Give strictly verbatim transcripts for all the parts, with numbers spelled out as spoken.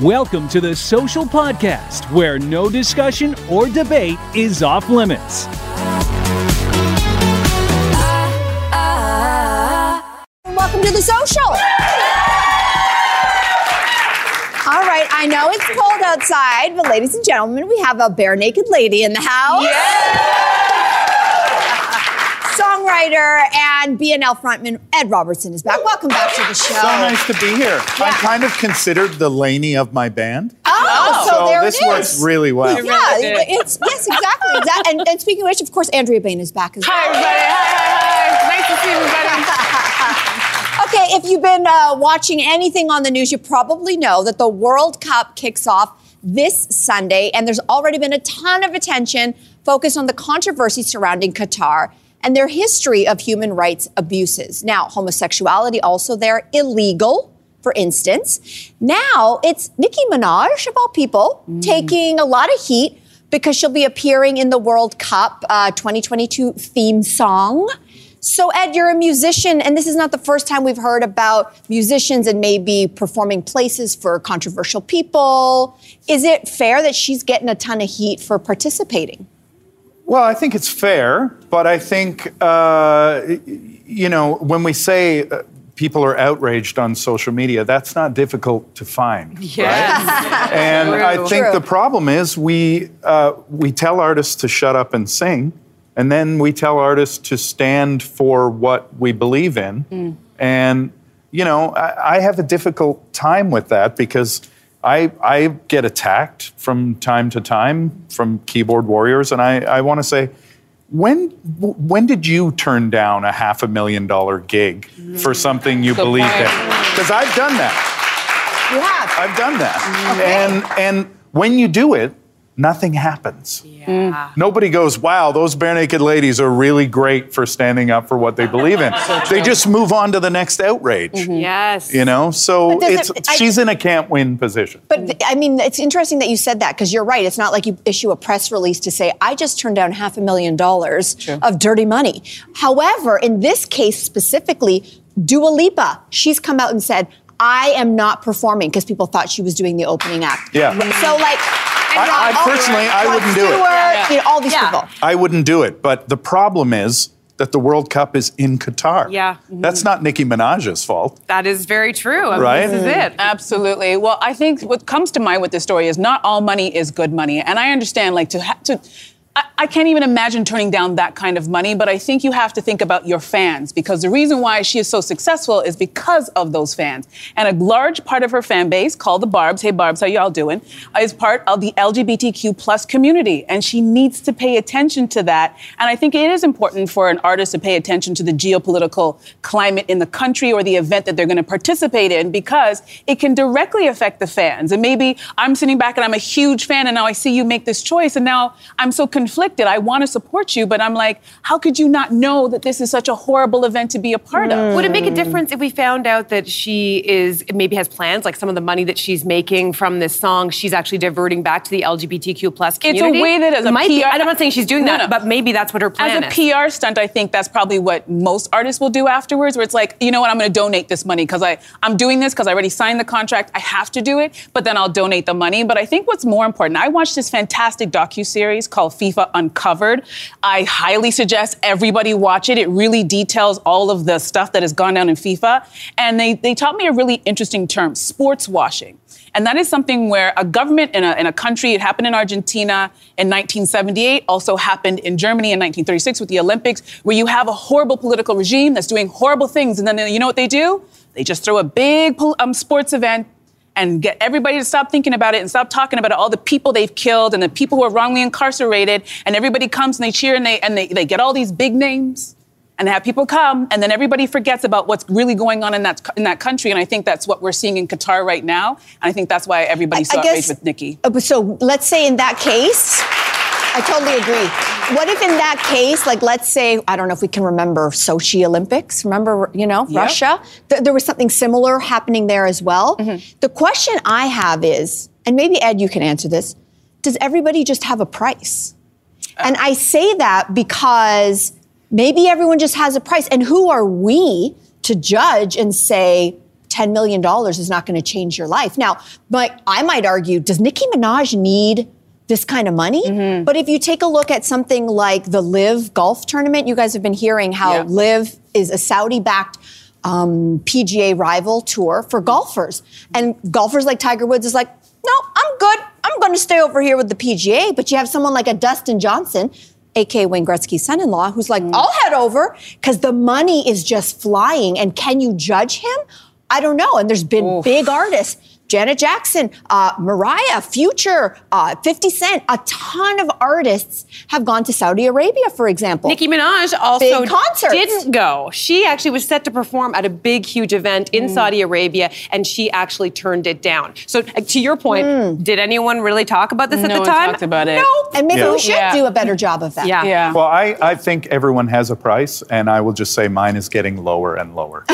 Welcome to the Social Podcast, where no discussion or debate is off limits. Welcome to the Social. All right, I know it's cold outside, but ladies and gentlemen, we have a bare naked lady in the house. Yeah. Songwriter and B N L frontman Ed Robertson is back. Welcome back to the show. So nice to be here. Yeah. I'm kind of considered the Laney of my band. Oh, so, so there this it is. works really well. Yeah, it's yes, exactly. exactly. And, and speaking of which, of course, Andrea Bain is back as well. Hi, everybody. Hi, hi, hi. Nice to see everybody. Okay, if you've been uh, watching anything on the news, you probably know that the World Cup kicks off this Sunday, and there's already been a ton of attention focused on the controversy surrounding Qatar and their history of human rights abuses. Now, homosexuality also there, illegal, for instance. Now, it's Nicki Minaj, of all people, mm. taking a lot of heat because she'll be appearing in the World Cup uh, twenty twenty-two theme song. So, Ed, you're a musician, and this is not the first time we've heard about musicians and maybe performing places for controversial people. Is it fair that she's getting a ton of heat for participating? Well, I think it's fair, but I think, uh, you know, when we say uh, people are outraged on social media, that's not difficult to find, Yes. right? And True. I think True. the problem is we uh, we tell artists to shut up and sing, and then we tell artists to stand for what we believe in. Mm. And, you know, I, I have a difficult time with that because I, I get attacked from time to time from keyboard warriors, and I, I want to say, when when did you turn down a half a million dollar gig mm. for something you Good believe point. in? Because I've done that. You have. I've done that. Okay. And and when you do it, nothing happens. Yeah. Nobody goes, wow, those bare naked ladies are really great for standing up for what they believe in. So they just move on to the next outrage. Mm-hmm. Yes. You know, so But it's does it- I- she's in a can't win position. But, I mean, it's interesting that you said that because you're right. It's not like you issue a press release to say, I just turned down half a million dollars True. of dirty money. However, in this case specifically, Dua Lipa, she's come out and said, I am not performing because people thought she was doing the opening act. Yeah. So, like, I, I personally, I Rod wouldn't do it. Stewart, Yeah, yeah. You know, all these Yeah. people. I wouldn't do it. But the problem is that the World Cup is in Qatar. Yeah. That's not Nicki Minaj's fault. That is very true. I mean, Right? This is it. Absolutely. Well, I think what comes to mind with this story is not all money is good money. And I understand, like, to ha- to... I, I can't even imagine turning down that kind of money, but I think you have to think about your fans, because the reason why she is so successful is because of those fans. And a large part of her fan base, called the Barbs, hey Barbs, how y'all doing, is part of the L G B T Q plus community. And she needs to pay attention to that. And I think it is important for an artist to pay attention to the geopolitical climate in the country or the event that they're going to participate in, because it can directly affect the fans. And maybe I'm sitting back and I'm a huge fan, and now I see you make this choice, and now I'm so confused. Conflicted. I want to support you, but I'm like, how could you not know that this is such a horrible event to be a part Mm. of? Would it make a difference if we found out that she is maybe has plans, like some of the money that she's making from this song, she's actually diverting back to the L G B T Q plus community? It's a way that as a Might P R... be, I'm not saying she's doing No, that, no. but maybe that's what her plan As a is. P R stunt, I think that's probably what most artists will do afterwards, where it's like, you know what, I'm going to donate this money because I I'm doing this because I already signed the contract. I have to do it, but then I'll donate the money. But I think what's more important, I watched this fantastic docuseries called FIFA Uncovered. I highly suggest everybody watch it. It really details all of the stuff that has gone down in FIFA. And they, they taught me a really interesting term, sports washing. And that is something where a government in a, in a country, it happened in Argentina in nineteen seventy-eight, also happened in Germany in nineteen thirty-six with the Olympics, where you have a horrible political regime that's doing horrible things. And then you know what they do? They just throw a big um, sports event and get everybody to stop thinking about it and stop talking about it, all the people they've killed and the people who are wrongly incarcerated, and everybody comes and they cheer and they and they, they get all these big names and they have people come, and then everybody forgets about what's really going on in that in that country. And I think that's what we're seeing in Qatar right now. And I think that's why everybody's so outraged with Nicki. Uh, So let's say in that case, I totally agree. What if in that case, like let's say, I don't know if we can remember Sochi Olympics, remember, you know, Yep. Russia? Th- there was something similar happening there as well. Mm-hmm. The question I have is, and maybe Ed, you can answer this, does everybody just have a price? Uh, and I say that because maybe everyone just has a price. And who are we to judge and say, ten million dollars is not going to change your life. Now, but I might argue, does Nicki Minaj need this kind of money? Mm-hmm. But if you take a look at something like the LIV golf tournament, you guys have been hearing how yeah. LIV is a Saudi-backed um, P G A rival tour for golfers. And golfers like Tiger Woods is like, no, I'm good. I'm going to stay over here with the P G A. But you have someone like a Dustin Johnson, a k a. Wayne Gretzky's son-in-law, who's like, mm. I'll head over because the money is just flying. And can you judge him? I don't know. And there's been Oof. big artists. Janet Jackson, uh, Mariah, Future, uh, fifty Cent, a ton of artists have gone to Saudi Arabia, for example. Nicki Minaj also big concerts. didn't go. She actually was set to perform at a big, huge event in mm. Saudi Arabia, and she actually turned it down. So uh, to your point, mm. did anyone really talk about this no at the one time? talked about it. No. And maybe yeah. we should yeah. do a better job of that. Yeah. yeah. Well, I, I think everyone has a price, and I will just say mine is getting lower and lower.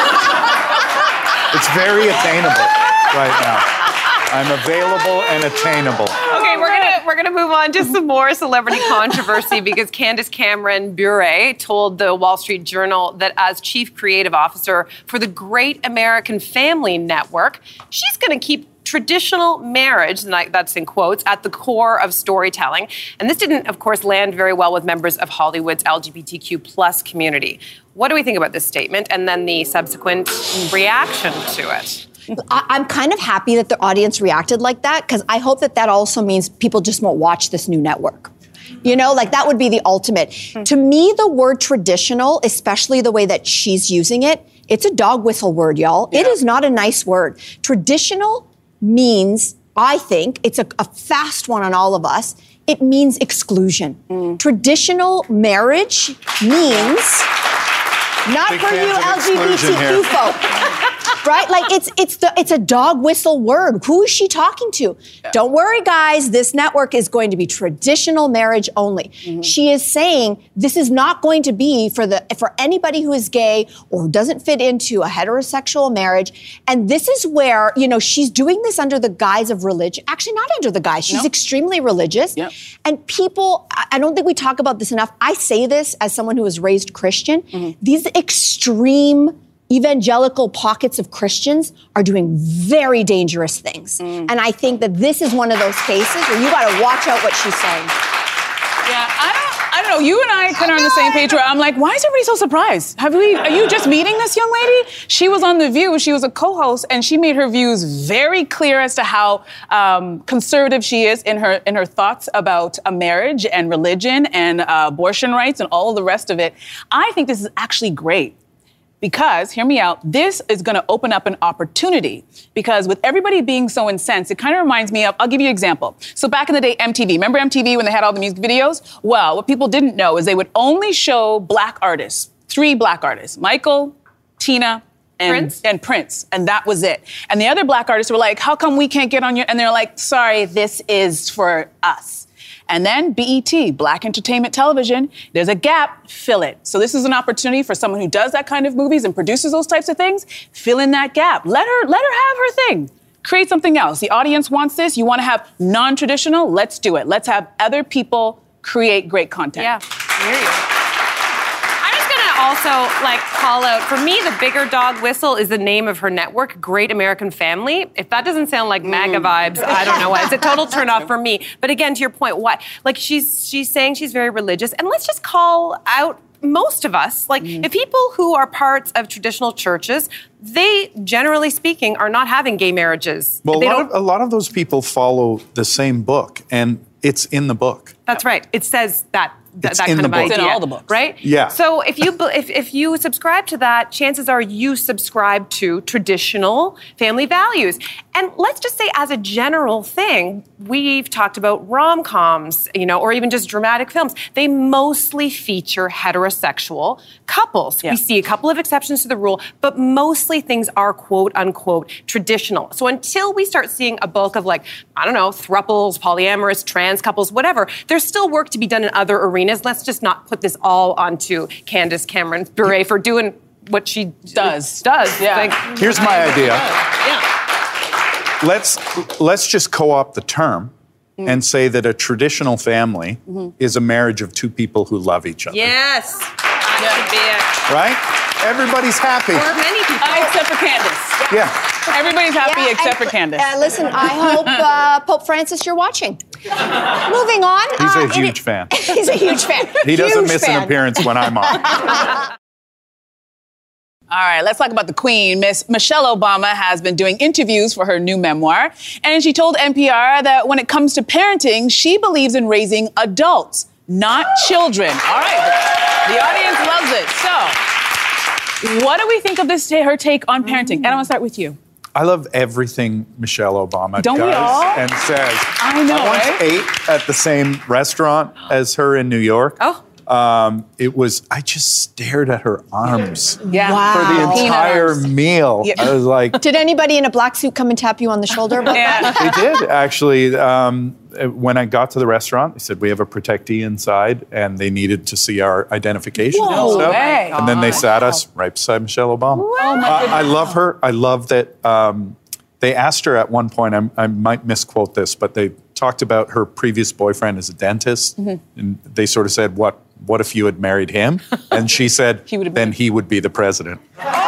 It's very attainable right now. I'm available and attainable. Okay, we're gonna we're gonna move on to some more celebrity controversy because Candace Cameron Bure told the Wall Street Journal that as chief creative officer for the Great American Family Network, she's gonna keep traditional marriage, and that's in quotes, at the core of storytelling. And this didn't, of course, land very well with members of Hollywood's L G B T Q plus community. What do we think about this statement and then the subsequent reaction to it? I- I'm kind of happy that the audience reacted like that because I hope that that also means people just won't watch this new network. You know, like that would be the ultimate. Mm-hmm. To me, the word traditional, especially the way that she's using it, it's a dog whistle word, y'all. Yeah. It is not a nice word. Traditional means, I think, it's a, a fast one on all of us. It means exclusion. Mm. Traditional marriage means not Big for you fans of L G B T Q exclusion here. folk. Right? Like it's it's the it's a dog whistle word. Who is she talking to? Yeah. Don't worry, guys. This network is going to be traditional marriage only. Mm-hmm. She is saying this is not going to be for the for anybody who is gay or who doesn't fit into a heterosexual marriage. And this is where, you know, she's doing this under the guise of religion. Actually, not under the guise. She's no. extremely religious. Yep. And people, I don't think we talk about this enough. I say this as someone who was raised Christian. Mm-hmm. These extreme evangelical pockets of Christians are doing very dangerous things. Mm. And I think that this is one of those cases where you got to watch out what she's saying. Yeah, I don't, I don't know. You and I kind of on the same page where I'm like, why is everybody so surprised? Have we, are you just meeting this young lady? She was on The View. She was a co-host, and she made her views very clear as to how um, conservative she is in her in her thoughts about a marriage and religion and uh, abortion rights and all of the rest of it. I think this is actually great. Because, hear me out, this is going to open up an opportunity. Because with everybody being so incensed, it kind of reminds me of, I'll give you an example. So back in the day, M T V. Remember M T V when they had all the music videos? Well, what people didn't know is they would only show black artists, three black artists, Michael, Tina, and Prince. and Prince. And that was it. And the other black artists were like, how come we can't get on your... And they're like, sorry, this is for us. And then B E T, Black Entertainment Television, there's a gap, fill it. So this is an opportunity for someone who does that kind of movies and produces those types of things, fill in that gap. Let her, let her have her thing. Create something else. The audience wants this. You want to have non-traditional? Let's do it. Let's have other people create great content. Yeah, I hear you. Also, like, call out, for me, the bigger dog whistle is the name of her network, Great American Family. If that doesn't sound like MAGA vibes, I don't know what. It's a total turnoff for me. But again, to your point, what, like, she's she's saying she's very religious. And let's just call out most of us. Like, mm. if people who are parts of traditional churches, they, generally speaking, are not having gay marriages. Well, a they lot, don't... of, a lot of those people follow the same book, and it's in the book. That's right. It says that. Th- that in kind the of book. idea, it's in all the books, right? Yeah. So if you if if you subscribe to that, chances are you subscribe to traditional family values. And let's just say, as a general thing, we've talked about rom-coms, you know, or even just dramatic films. They mostly feature heterosexual couples. Yeah. We see a couple of exceptions to the rule, but mostly things are quote unquote traditional. So until we start seeing a bulk of, like, I don't know, thruples, polyamorous, trans couples, whatever, there's still work to be done in other arenas. Let's just not put this all onto Candace Cameron Bure for doing what she does. Does. Yeah. Like, Here's my idea. Yeah. Let's let's just co-opt the term mm. and say that a traditional family mm-hmm. is a marriage of two people who love each other. Yes. That should be it. Right? Everybody's happy. Or many people. Uh, except for Candace. Yeah. Everybody's happy Yeah, except and- for Candace. Uh, listen, I hope uh, Pope Francis, you're watching. Moving on. He's uh, a it- huge fan. He's a huge fan. He doesn't Huge miss fan. an appearance when I'm on. All right, let's talk about the Queen. Miss Michelle Obama has been doing interviews for her new memoir, and she told N P R that when it comes to parenting, she believes in raising adults, not children. All right, the audience loves it. So, what do we think of this, her take on parenting? And I want to start with you. I love everything Michelle Obama Don't does we all? and says. I know, I once right? ate at the same restaurant as her in New York. Oh. Um, it was, I just stared at her arms Yeah. Wow. for the Peanut entire arms. meal. Yeah. I was like, Did anybody in a black suit come and tap you on the shoulder about that? Yeah. they did actually. Um, when I got to the restaurant, they said we have a protectee inside, and they needed to see our identification Whoa, and stuff. way. And then they sat us right beside Michelle Obama. Oh, my Uh, goodness. I love her. I love that. Um, they asked her at one point. I'm, I might misquote this, but they talked about her previous boyfriend as a dentist, Mm-hmm. and they sort of said, "What? What if you had married him?" And she said, He would have "Then been- he would be the president."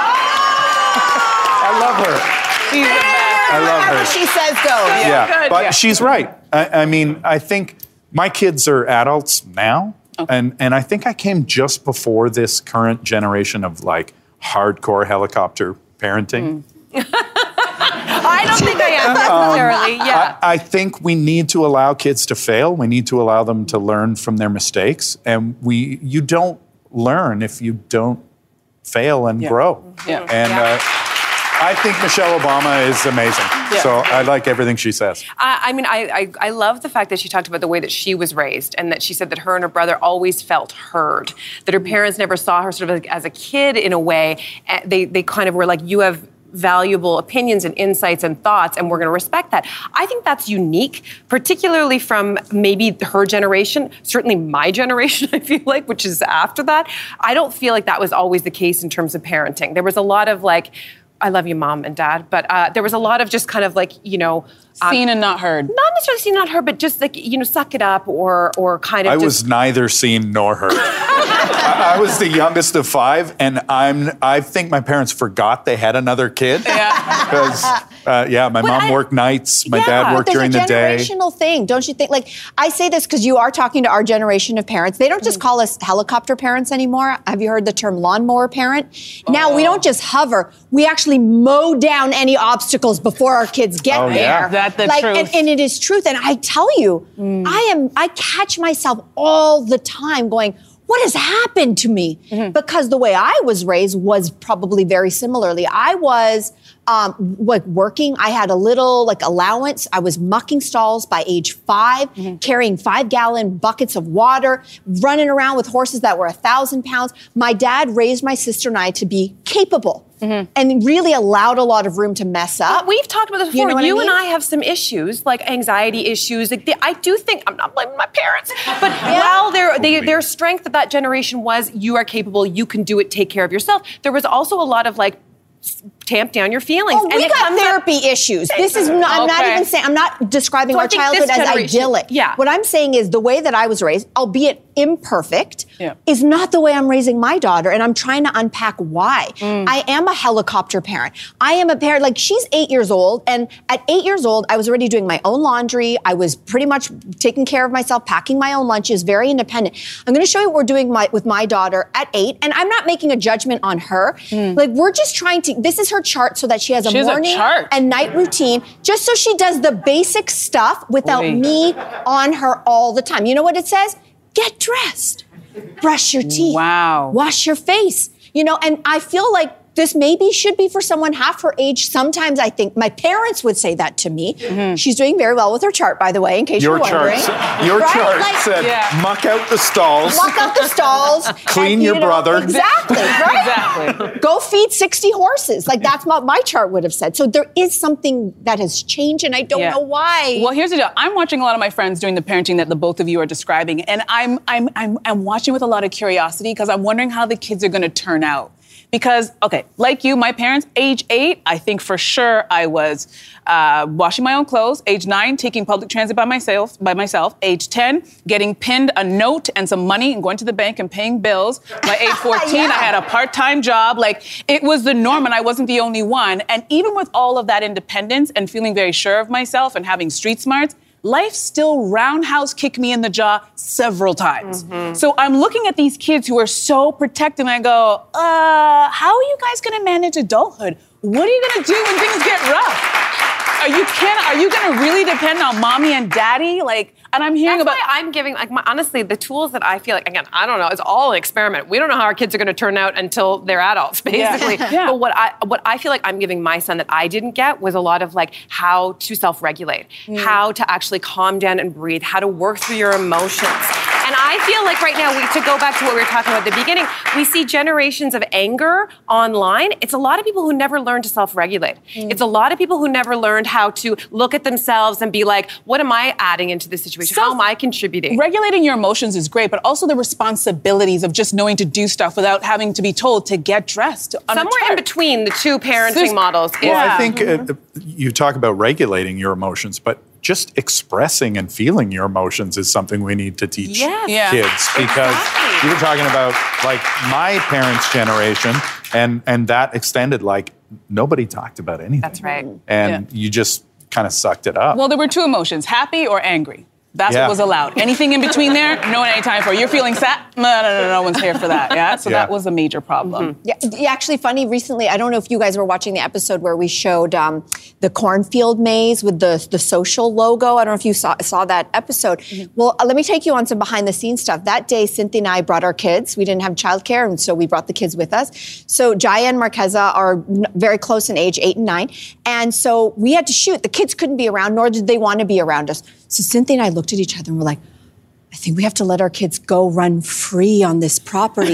I love her. She's the best. I love Whatever her. she says goes. Yeah, good, but yeah. she's right. I, I mean, I think my kids are adults now, and and I think I came just before this current generation of like hardcore helicopter parenting. I don't think I am necessarily. Yeah. I, I think we need to allow kids to fail. We need to allow them to learn from their mistakes, and we you don't learn if you don't fail and Yeah. grow. Yeah. And uh, I think Michelle Obama is amazing. Yeah. So I like everything she says. I, I mean, I, I I love the fact that she talked about the way that she was raised, and that she said that her and her brother always felt heard. That her parents never saw her sort of like as a kid in a way. And they they kind of were like, you have valuable opinions and insights and thoughts, and we're going to respect that. I think that's unique, particularly from maybe her generation, certainly my generation, I feel like, which is after that. I don't feel like that was always the case in terms of parenting. There was a lot of like, I love you, mom and dad, but uh, there was a lot of just kind of like, you know, um, Seen and not heard. not necessarily seen, not heard, but just like, you know, suck it up, or or kind of I just. was neither seen nor heard. I, I was the youngest of five, and I'm. I think my parents forgot they had another kid. Yeah. Because, uh, yeah, my mom I- worked nights. My Yeah, dad but worked There's during a the day. generational thing, don't you think? Like, I say this because you are talking to our generation of parents. They don't just Mm. call us helicopter parents anymore. Have you heard the term lawnmower parent? Now, we don't just hover. We actually mow down any obstacles before our kids get Oh, there. yeah. That's the like, truth. And, and it is truth. And I tell you, Mm. I am, I catch myself all the time going, what has happened to me? Mm-hmm. Because the way I was raised was probably very similarly. I was um, like working. I had a little like allowance. I was mucking stalls by age five, Mm-hmm. carrying five gallon buckets of water, running around with horses that were a thousand pounds. My dad raised my sister and I to be capable Mm-hmm. and really allowed a lot of room to mess up. We've talked about this You before. know You, what I and mean? I have some issues, like anxiety issues. Like the, I do think I'm not blaming my parents, but while their they, their strength of that generation was you are capable, you can do it, take care of yourself. There was also a lot of like s- tamp down your feelings. Oh, and we it got comes up- therapy issues. This is not, I'm not Okay. even saying, I'm not describing So I our think childhood this as generation- idyllic. yeah. What I'm saying is the way that I was raised, albeit imperfect, Yeah. is not the way I'm raising my daughter. And I'm trying to unpack why. I am a helicopter parent. I am a parent, like she's eight years old. And at eight years old, I was already doing my own laundry. I was pretty much taking care of myself, packing my own lunches, very independent. I'm going to show you what we're doing my, with my daughter at eight. And I'm not making a judgment on her. Like we're just trying to, this is her chart so that she has a She has a morning chart. and night routine, just so she does the basic stuff without Boy. me on her all the time. You know what it says? Get dressed, brush your teeth, Wow. wash your face. You know, and I feel like this maybe should be for someone half her age. Sometimes I think my parents would say that to me. She's doing very well with her chart, by the way, in case Your you're chart, wondering. s- your Right? chart Like, said, Yeah. muck out the stalls. Walk out the stalls. Clean and, you your know, brother. Exactly, right? Exactly. Go feed sixty horses. Like that's what my chart would have said. So there is something that has changed and I don't Yeah. know why. Well, here's the deal. I'm watching a lot of my friends doing the parenting that the both of you are describing, and I'm I'm I'm I'm watching with a lot of curiosity because I'm wondering how the kids are going to turn out. Because, okay, like you, my parents, age eight, I think for sure I was uh, washing my own clothes. Age nine, taking public transit by myself. By myself. Age ten, getting pinned a note and some money and going to the bank and paying bills. By age fourteen, yeah. I had a part-time job. Like, it was the norm, and I wasn't the only one. And even with all of that independence and feeling very sure of myself and having street smarts, life still roundhouse kicked me in the jaw several times. Mm-hmm. So I'm looking at these kids who are so protected, and I go, uh, how are you guys gonna manage adulthood? What are you gonna do when things get rough? Are you can are you gonna really depend on mommy and daddy? Like, and I'm hearing That's about. Why I'm giving, like, my, honestly, the tools that I feel like, again, I don't know, it's all an experiment. We don't know how our kids are going to turn out until they're adults, basically. Yeah. Yeah. But what I, what I feel like I'm giving my son that I didn't get was a lot of, like, how to self-regulate, mm. how to actually calm down and breathe, how to work through your emotions. And I feel like right now, we, to go back to what we were talking about at the beginning, we see generations of anger online. It's a lot of people who never learned to self-regulate. Mm. It's a lot of people who never learned how to look at themselves and be like, what am I adding into this situation? Self- how am I contributing? Regulating your emotions is great, but also the responsibilities of just knowing to do stuff without having to be told to get dressed. Somewhere in between the two parenting There's, models. Well, yeah. I think mm-hmm. uh, you talk about regulating your emotions, but just expressing and feeling your emotions is something we need to teach yes. yeah. kids, because exactly. you were talking about, like, my parents' generation, and and that extended, like, nobody talked about anything. That's right. And yeah. you just kind of sucked it up. Well, there were two emotions, happy or angry. That's yeah. what was allowed. Anything in between there, no one any time for. You're feeling sad? No, no, no, no one's here for that. Yeah, so yeah. that was a major problem. Mm-hmm. Yeah, actually, funny. Recently, I don't know if you guys were watching the episode where we showed um, the cornfield maze with the the social logo. I don't know if you saw saw that episode. Mm-hmm. Well, uh, let me take you on some behind the scenes stuff. That day, Cynthia and I brought our kids. We didn't have childcare, and so we brought the kids with us. So Jaya and Marqueza are n- very close in age, eight and nine, and so we had to shoot. The kids couldn't be around, nor did they want to be around us. So Cynthia and I looked at each other and we're like, I think we have to let our kids go run free on this property.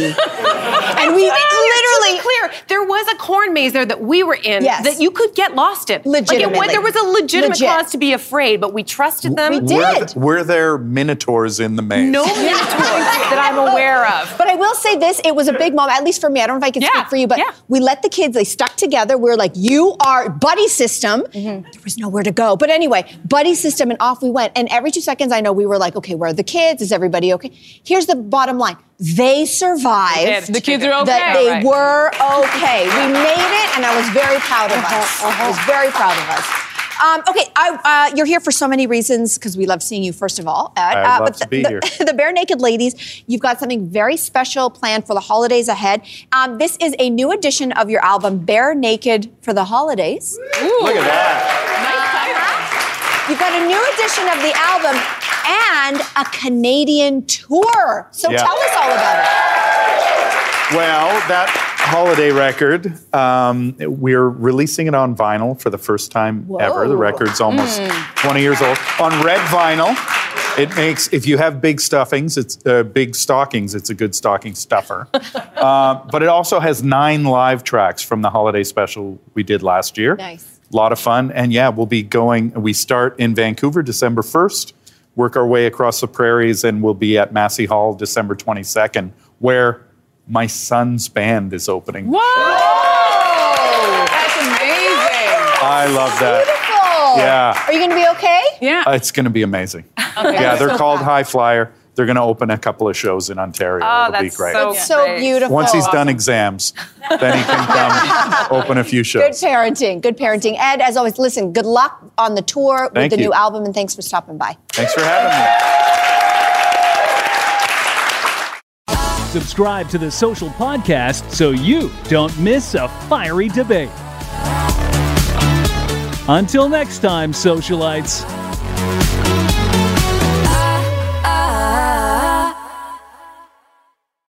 And we literally... clear, there was a corn maze there that we were in yes. that you could get lost in. Legitimately. Like, it, there was a legitimate Legit. cause to be afraid, but we trusted them. We did. Were, were there minotaurs in the maze? No minotaurs that I'm aware of. But I will say this, it was a big moment, at least for me. I don't know if I can yeah. speak for you, but yeah. we let the kids, they stuck together. We were like, you are buddy system. Mm-hmm. There was nowhere to go. But anyway, buddy system, and off we went. And every two seconds, I know we were like, okay, where are the kids? Is everybody okay? Here's the bottom line. They survived. The kids are okay. That they right. were okay. We made it, and I was very proud of us. Uh-huh. I was very proud of us. Um, okay, I, uh, you're here for so many reasons, because we love seeing you, first of all, Ed. I uh, love but to the, be the, here. The Bare Naked Ladies, you've got something very special planned for the holidays ahead. Um, this is a new edition of your album, Bare Naked for the Holidays. Ooh. Look at that. You've got a new edition of the album and a Canadian tour. So Yeah. tell us all about it. Well, that holiday record, um, we're releasing it on vinyl for the first time Whoa. ever. The record's almost mm. twenty years old. On red vinyl, it makes, if you have big stuffings, it's uh, big stockings, it's a good stocking stuffer. uh, but it also has nine live tracks from the holiday special we did last year. Nice. A lot of fun. And yeah, we'll be going, we start in Vancouver December first, work our way across the prairies, and we'll be at Massey Hall December twenty-second, where my son's band is opening. Whoa! That's amazing. I love that. Beautiful. Yeah. Are you going to be okay? Yeah. Uh, it's going to be amazing. Okay. Yeah, they're So called fun. High Flyer. They're going to open a couple of shows in Ontario. Oh, It'll be that's great. so It's so great. beautiful. Once he's done Awesome. exams, then he can come open a few Good shows. parenting. Good parenting. Ed, as always, listen, good luck on the tour with Thank the you. new album, and thanks for stopping by. Thanks for having me. Subscribe to the Social Podcast so you don't miss a fiery debate. Until next time, socialites.